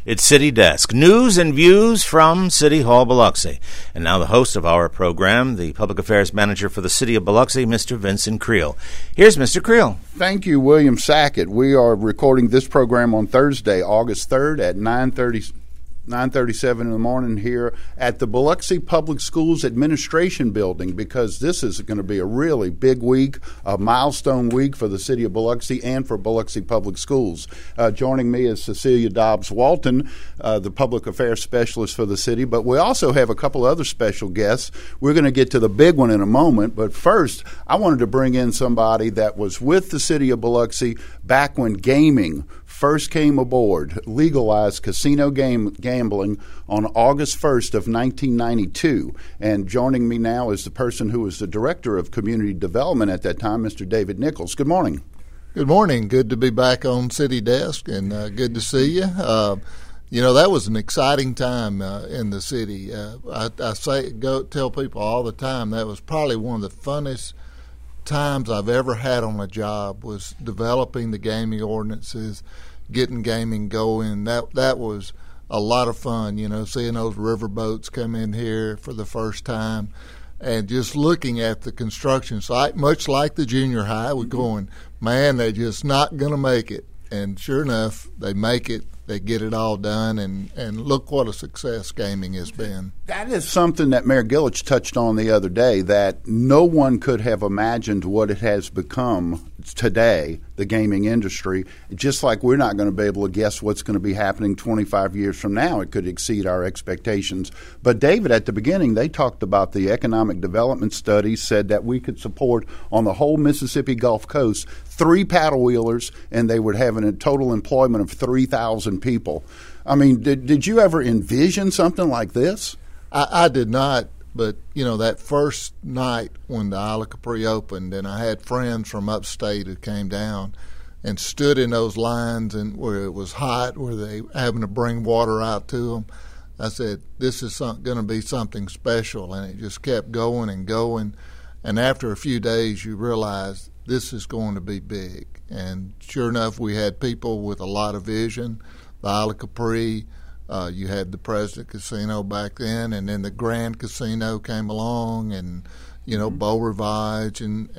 It's City Desk, news and views from City Hall, Biloxi. And now the host of our program, the Public Affairs Manager for the City of Biloxi, Mr. Vincent Creel. Here's Mr. Creel. Thank you, William Sackett. We are recording this program on Thursday, August 3rd at 9:37 in the morning here at the Biloxi Public Schools Administration Building, because this is going to be a really big week, a milestone week for the City of Biloxi and for Biloxi Public Schools. Joining me is Cecilia Dobbs-Walton, the Public Affairs Specialist for the city, but we also have a couple other special guests. We're going to get to the big one in a moment, but first I wanted to bring in somebody that was with the City of Biloxi back when gaming first came aboard, legalized casino gambling on August 1st of 1992. And joining me now is the person who was the Director of Community Development at that time, Mr. David Nichols. Good morning. Good morning. Good to be back on City Desk, and good to see you. You know, that was an exciting time in the city. I tell people all the time that was probably one of the funnest times I've ever had on a job, was developing the gaming ordinances, getting gaming going. That was a lot of fun, you know, seeing those riverboats come in here for the first time and just looking at the construction site, much like the junior high. We're going, man, they're just not going to make it. And sure enough, they make it. They get it all done, and look what a success gaming has been. That is something that Mayor Gillich touched on the other day, that no one could have imagined what it has become today, the gaming industry. Just like we're not going to be able to guess what's going to be happening 25 years from now. It could exceed our expectations. But David, at the beginning, they talked about the economic development studies, said that we could support on the whole Mississippi Gulf Coast 3 paddle wheelers, and they would have a total employment of 3,000 people. I mean, did you ever envision something like this? I did not, but, you know, that first night when the Isle of Capri opened, and I had friends from upstate who came down and stood in those lines, and where it was hot, where they having to bring water out to them, I said, this is going to be something special, and it just kept going and going. And after a few days, you realize this is going to be big. And sure enough, we had people with a lot of vision. The Isle of Capri, you had the President Casino back then, and then the Grand Casino came along, and, you know, Beau Rivage, and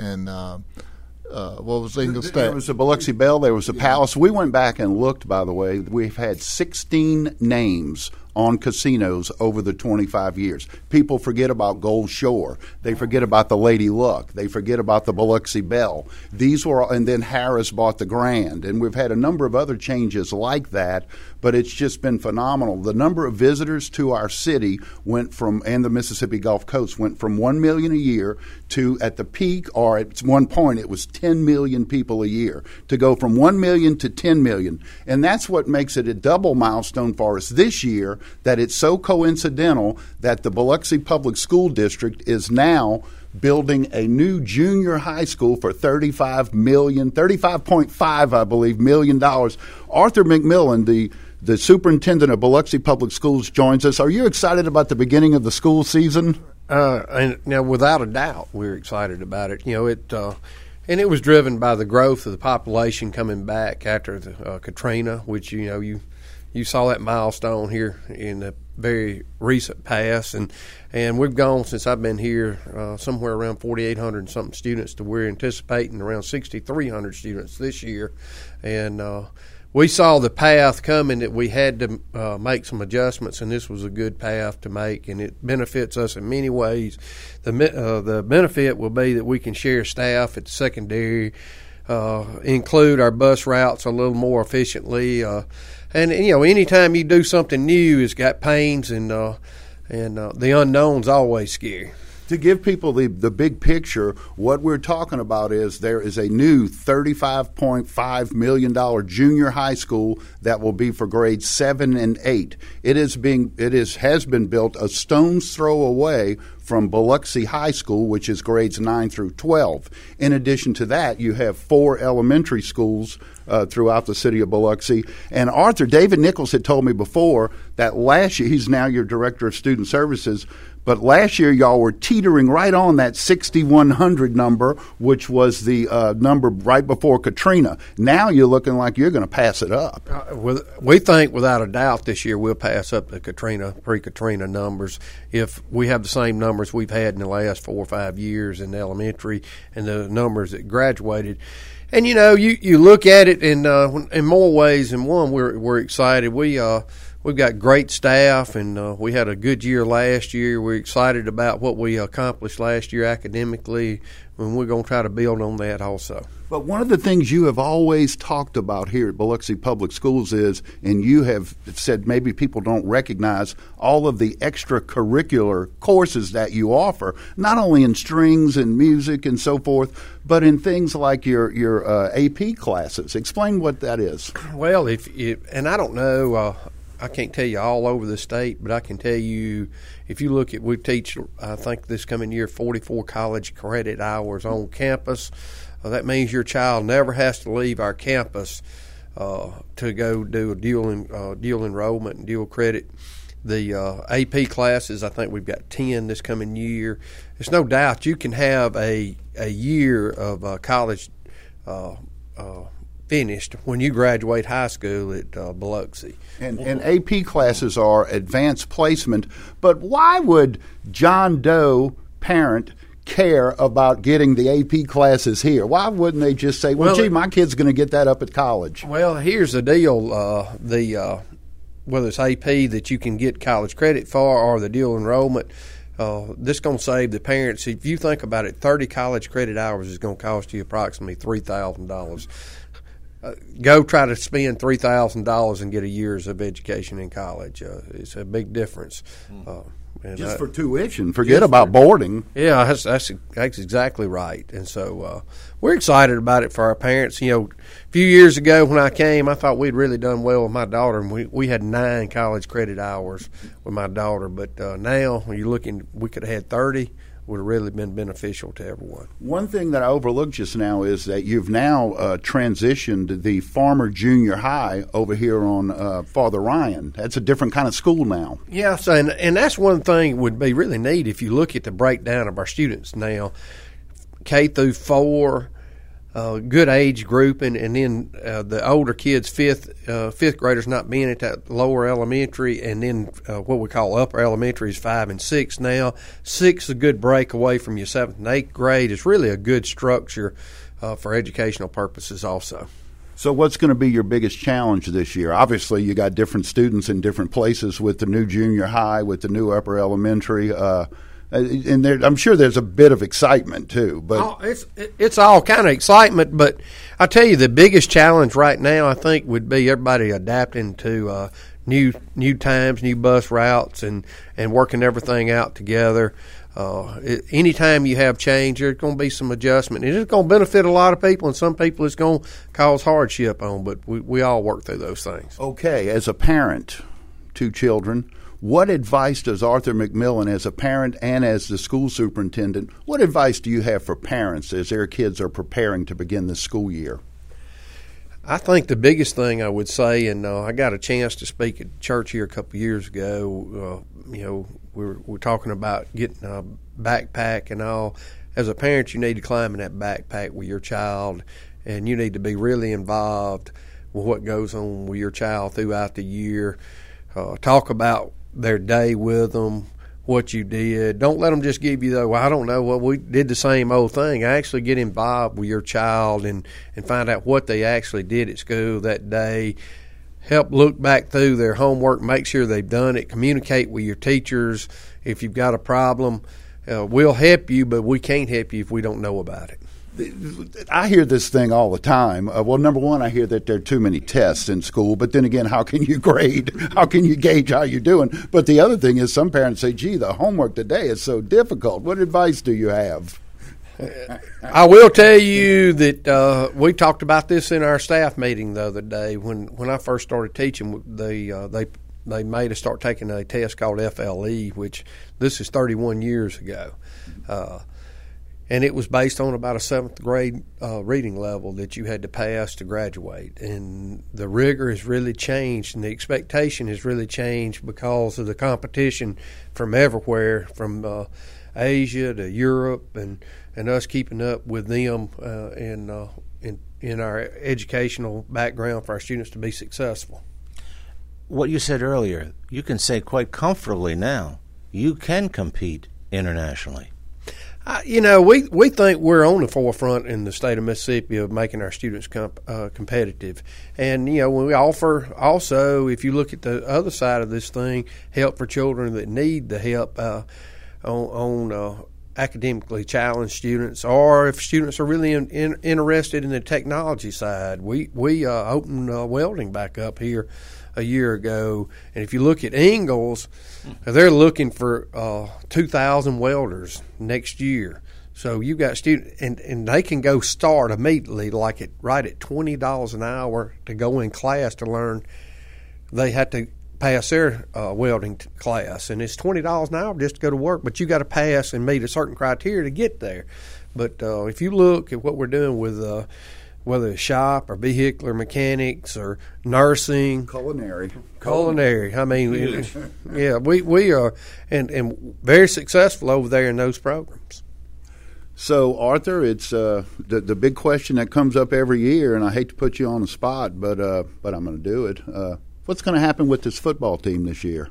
what was Ingolstadt? There was the Biloxi Belle, there was the Palace. We went back and looked, by the way. We've had 16 names on casinos over the 25 years. People forget about Gold Shore. They forget about the Lady Luck. They forget about the Biloxi Belle. These were, and then Harris bought the Grand. And we've had a number of other changes like that, but it's just been phenomenal. The number of visitors to our city went from, and the Mississippi Gulf Coast, went from 1 million a year to, at the peak, or at one point, it was 10 million people a year. To go from 1 million to 10 million. And that's what makes it a double milestone for us this year, that it's so coincidental that the Biloxi Public School District is now building a new junior high school for $35.5, I believe, $million. Arthur McMillan, the superintendent of Biloxi Public Schools, joins us. Are you excited about the beginning of the school season? And now, without a doubt, we're excited about it. You know, and it was driven by the growth of the population coming back after the Katrina, which, you know, you saw that milestone here in the very recent past, and we've gone, since I've been here, somewhere around 4,800 and something students to we're anticipating around 6,300 students this year. And we saw the path coming that we had to make some adjustments, and this was a good path to make, and it benefits us in many ways. The benefit will be that we can share staff at the secondary, include our bus routes a little more efficiently, and, you know, anytime you do something new, it's got pains, and the unknown's always scary. To give people the big picture, what we're talking about is there is a new $35.5 million junior high school that will be for grades 7 and 8. It has been built a stone's throw away from Biloxi High School, which is grades 9 through 12. In addition to that, you have 4 elementary schools throughout the city of Biloxi. And Arthur, David Nichols had told me before that last year, he's now your Director of Student Services, but last year y'all were teetering right on that 6,100 number, which was the number right before Katrina. Now you're looking like you're going to pass it up. We think without a doubt this year we'll pass up the pre-Katrina numbers if we have the same numbers we've had in the last 4 or 5 years in elementary and the numbers that graduated. And you look at it in more ways than one. We're excited. We've got great staff, and we had a good year last year. We're excited about what we accomplished last year academically, and we're going to try to build on that also. But one of the things you have always talked about here at Biloxi Public Schools is, and you have said maybe people don't recognize all of the extracurricular courses that you offer, not only in strings and music and so forth, but in things like your AP classes. Explain what that is. Well, and I don't know, I can't tell you all over the state, but I can tell you if you look at, we teach, I think this coming year, 44 college credit hours on campus. That means your child never has to leave our campus to go do a dual enrollment and dual credit. The AP classes, I think we've got 10 this coming year. There's no doubt you can have a year of college finished when you graduate high school at Biloxi. And AP classes are advanced placement, but why would John Doe parent care about getting the AP classes here? Why wouldn't they just say, well gee, my kid's going to get that up at college? Well, here's the deal. Whether it's AP that you can get college credit for or the dual enrollment, this is going to save the parents. If you think about it, 30 college credit hours is going to cost you approximately $3,000. Go try to spend $3,000 and get a year's of education in college. It's a big difference. Just for tuition. Forget about boarding. Yeah, that's exactly right. And so we're excited about it for our parents. A few years ago when I came, I thought we'd really done well with my daughter, and we had 9 college credit hours with my daughter. But now when you're looking, we could have had 30. Would have really been beneficial to everyone. One thing that I overlooked just now is that you've now transitioned the Farmer Junior High over here on Father Ryan. That's a different kind of school now. Yes, and that's one thing would be really neat if you look at the breakdown of our students now, K through 4, good age group, and then the older kids, fifth graders not being at that lower elementary, and then what we call upper elementary is 5 and 6 now. 6 is a good break away from your 7th and 8th grade. It's really a good structure for educational purposes also. So what's going to be your biggest challenge this year? Obviously, you got different students in different places with the new junior high, with the new upper elementary. And I'm sure there's a bit of excitement too. But it's all kind of excitement. But I tell you, the biggest challenge right now, I think, would be everybody adapting to new times, new bus routes, and working everything out together. Anytime you have change, there's going to be some adjustment. And it's going to benefit a lot of people, and some people it's going to cause hardship on. But we all work through those things. Okay, as a parent, 2 children. What advice does Arthur McMillan, as a parent and as the school superintendent, what advice do you have for parents as their kids are preparing to begin the school year? I think the biggest thing I would say, and I got a chance to speak at church here a couple of years ago, we're talking about getting a backpack and all. As a parent, you need to climb in that backpack with your child, and you need to be really involved with what goes on with your child throughout the year. Talk about their day with them, what you did. Don't let them just give you I don't know, we did the same old thing. Actually get involved with your child and find out what they actually did at school that day. Help look back through their homework, make sure they've done it. Communicate with your teachers if you've got a problem. We'll help you, but we can't help you if we don't know about it. I hear this thing all the time. Well, number one, I hear that there are too many tests in school. But then again, how can you grade? How can you gauge how you're doing? But the other thing is some parents say, gee, the homework today is so difficult. What advice do you have? I will tell you that we talked about this in our staff meeting the other day. When I first started teaching, they made us start taking a test called FLE, which this is 31 years ago. and it was based on about a 7th grade reading level that you had to pass to graduate. And the rigor has really changed, and the expectation has really changed because of the competition from everywhere, from Asia to Europe, and us keeping up with them in our educational background for our students to be successful. What you said earlier, you can say quite comfortably now, you can compete internationally. We think we're on the forefront in the state of Mississippi of making our students competitive. And, we offer also, if you look at the other side of this thing, help for children that need the help on academically challenged students, or if students are really interested in the technology side. We opened welding back up here a year ago, and if you look at Ingalls, they're looking for 2,000 welders next year. So you've got students, and they can go start immediately, right at $20 an hour to go in class to learn. They have to pass their welding class, and it's $20 an hour just to go to work, but you got to pass and meet a certain criteria to get there. But if you look at what we're doing with whether it's shop or vehicular mechanics or nursing, culinary. I mean, yeah, we are and very successful over there in those programs. So, Arthur, it's the big question that comes up every year, and I hate to put you on the spot, but I'm going to do it. What's going to happen with this football team this year?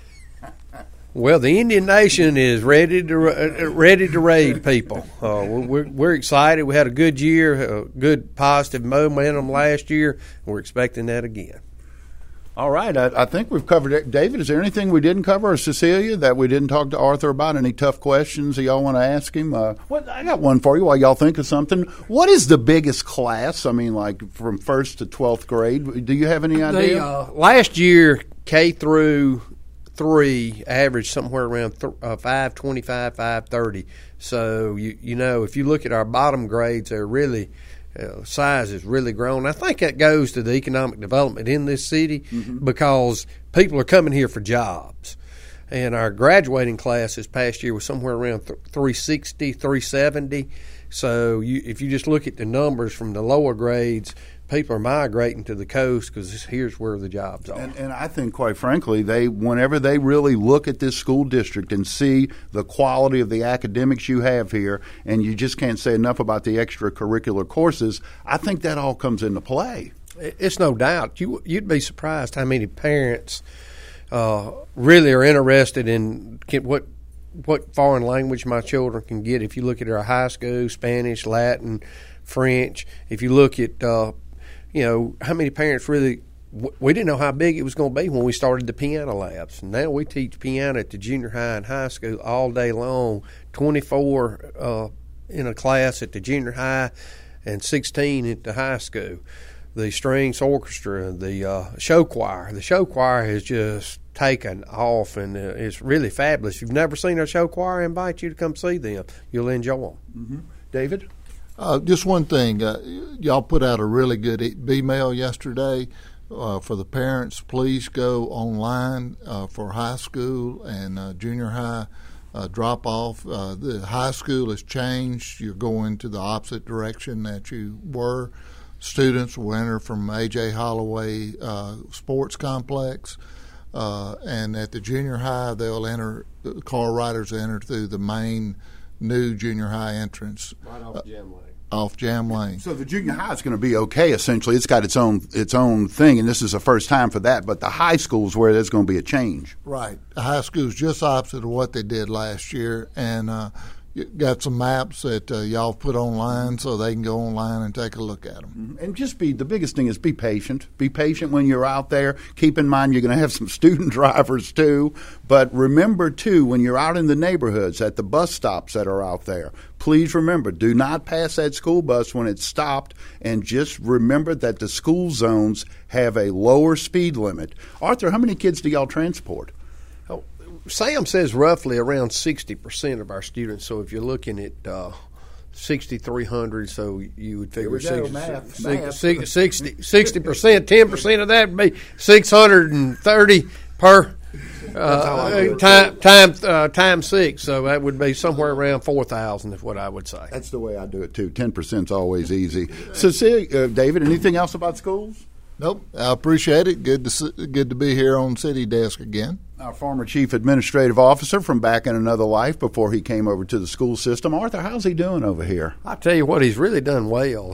Well, the Indian Nation is ready to raid people. We're excited. We had a good year, a good positive momentum last year, and we're expecting that again. All right. I think we've covered it. David, is there anything we didn't cover, or Cecilia, that we didn't talk to Arthur about? Any tough questions that y'all want to ask him? I got one for you while y'all think of something. What is the biggest class? I mean, like from 1st to 12th grade. Do you have any idea? Last year, K through 3 averaged somewhere around 525, 530. So, if you look at our bottom grades, they're really size has really grown. I think that goes to the economic development in this city because people are coming here for jobs. And our graduating class this past year was somewhere around 360, 370. So if you just look at the numbers from the lower grades, people are migrating to the coast because here's where the jobs are. And I think, quite frankly, whenever they really look at this school district and see the quality of the academics you have here, and you just can't say enough about the extracurricular courses, I think that all comes into play. It's no doubt. You'd be surprised how many parents really are interested in what foreign language my children can get. If you look at our high school, Spanish, Latin, French, if you look at how many parents really – we didn't know how big it was going to be when we started the piano labs. Now we teach piano at the junior high and high school all day long, 24 in a class at the junior high and 16 at the high school. The strings orchestra, the show choir. The show choir has just taken off, and it's really fabulous. If you've never seen our show choir, I invite you to come see them. You'll enjoy them. Mm-hmm. David? Just one thing, y'all put out a really good email yesterday for the parents. Please go online for high school and junior high drop-off. The high school has changed. You're going to the opposite direction that you were. Students will enter from A.J. Holloway Sports Complex, and at the junior high, they'll enter. Car riders enter through the main new junior high entrance. Right off Jam Lane. Off Jam Lane. So the junior high is going to be okay. Essentially, it's got its own thing, and this is the first time for that. But the high school is where there's going to be a change. Right. The high school is just opposite of what they did last year, and got some maps that y'all put online so they can go online and take a look at them. And just the biggest thing is be patient. Be patient when you're out there. Keep in mind you're going to have some student drivers too. But remember too, when you're out in the neighborhoods, at the bus stops that are out there, please remember, do not pass that school bus when it's stopped, and just remember that the school zones have a lower speed limit. Arthur, how many kids do y'all transport? Sam says roughly around 60% of our students. So if you're looking at 6,300, so you would figure 60%, 10% of that would be 630 per Time 6, so that would be somewhere around 4,000 is what I would say. That's the way I do it too. 10% is always easy. So, David, anything else about schools? Nope. I appreciate it. Good to be here on City Desk again. Our former chief administrative officer from back in another life before he came over to the school system. Arthur, how's he doing over here? I tell you what, he's really done well.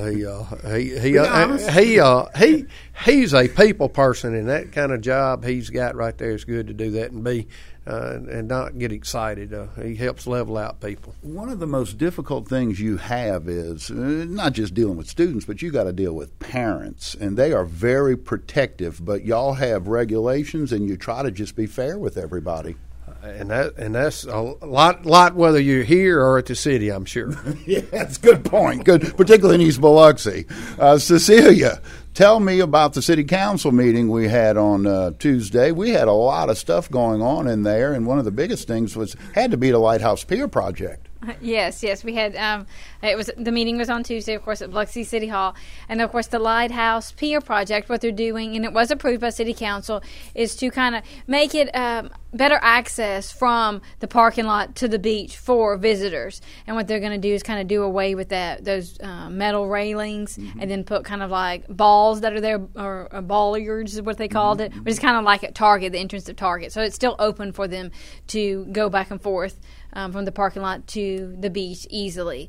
He's a people person, and that kind of job he's got right there is good to do that and be and not get excited. He helps level out people. One of the most difficult things you have is not just dealing with students, but you got to deal with parents, and they are very protective. But y'all have regulations, and you try to just be fair with everybody. And that's a lot whether you're here or at the city, I'm sure. Yeah, that's a good point. Good, particularly in East Biloxi. Cecilia, tell me about the city council meeting we had on Tuesday. We had a lot of stuff going on in there, and one of the biggest things had to be the Lighthouse Pier project. Yes, we had. The meeting was on Tuesday, of course, at Biloxi City Hall, and of course the Lighthouse Pier project. What they're doing, and it was approved by City Council, is to kind of make it better access from the parking lot to the beach for visitors. And what they're going to do is kind of do away with those metal railings, and then put kind of like balls that are there, or bollards is what they called it, which is kind of like at Target, the entrance of Target. So it's still open for them to go back and forth from the parking lot to the beach easily.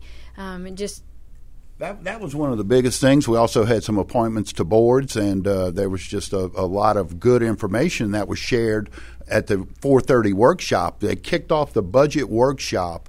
That was one of the biggest things. We also had some appointments to boards, and there was just a lot of good information that was shared at the 4:30 workshop. They kicked off the budget workshop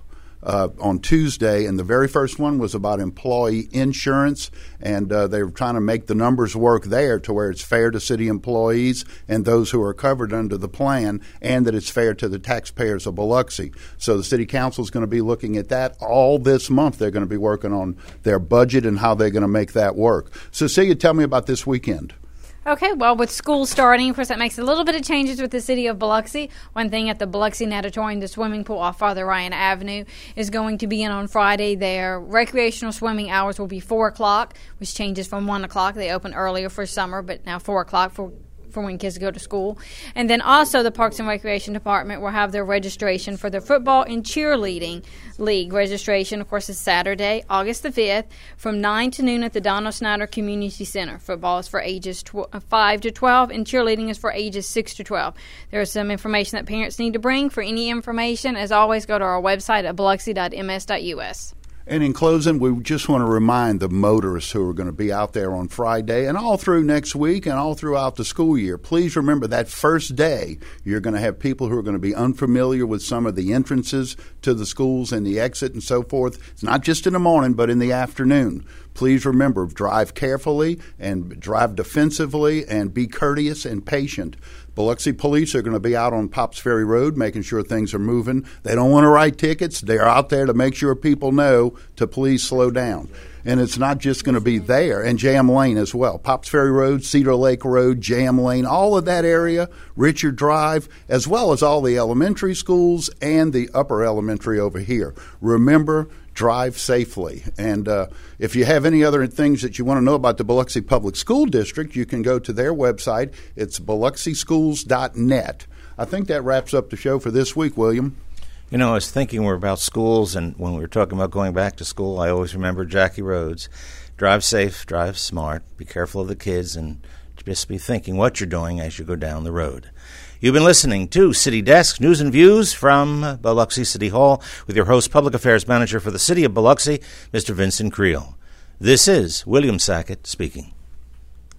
on Tuesday, and the very first one was about employee insurance, and they were trying to make the numbers work there to where it's fair to city employees and those who are covered under the plan, and that it's fair to the taxpayers of Biloxi. So the city council is going to be looking at that all this month. They're going to be working on their budget and how they're going to make that work. Cecilia, tell me about this weekend. Okay, well, with school starting, of course, that makes a little bit of changes with the city of Biloxi. One thing at the Biloxi Natatorium, the swimming pool off Father Ryan Avenue, is going to be in on Friday. Their recreational swimming hours will be 4 o'clock, which changes from 1 o'clock. They open earlier for summer, but now 4 o'clock for when kids go to school. And then also the Parks and Recreation Department will have their registration for their football and cheerleading league. Registration, of course, is Saturday, August the 5th, from 9 to noon at the Donald Snyder Community Center. Football is for ages 5 to 12, and cheerleading is for ages 6 to 12. There is some information that parents need to bring. For any information, as always, go to our website at biloxi.ms.us. And in closing, we just want to remind the motorists who are going to be out there on Friday and all through next week and all throughout the school year, please remember that first day you're going to have people who are going to be unfamiliar with some of the entrances to the schools and the exit and so forth. It's not just in the morning, but in the afternoon. Please remember, drive carefully and drive defensively and be courteous and patient. Biloxi police are going to be out on Pops Ferry Road making sure things are moving. They don't want to write tickets. They're out there to make sure people know to please slow down. And it's not just going to be there, and Jam Lane as well. Pops Ferry Road, Cedar Lake Road, Jam Lane, all of that area, Richard Drive, as well as all the elementary schools and the upper elementary over here. Remember, drive safely. And if you have any other things that you want to know about the Biloxi Public School District, you can go to their website. It's biloxischools.net. I think that wraps up the show for this week, William. You know, I was thinking we're about schools, and when we were talking about going back to school, I always remember Jackie Rhodes. Drive safe, drive smart, be careful of the kids, and just be thinking what you're doing as you go down the road. You've been listening to City Desk, News and Views from Biloxi City Hall with your host, Public Affairs Manager for the City of Biloxi, Mr. Vincent Creel. This is William Sackett speaking.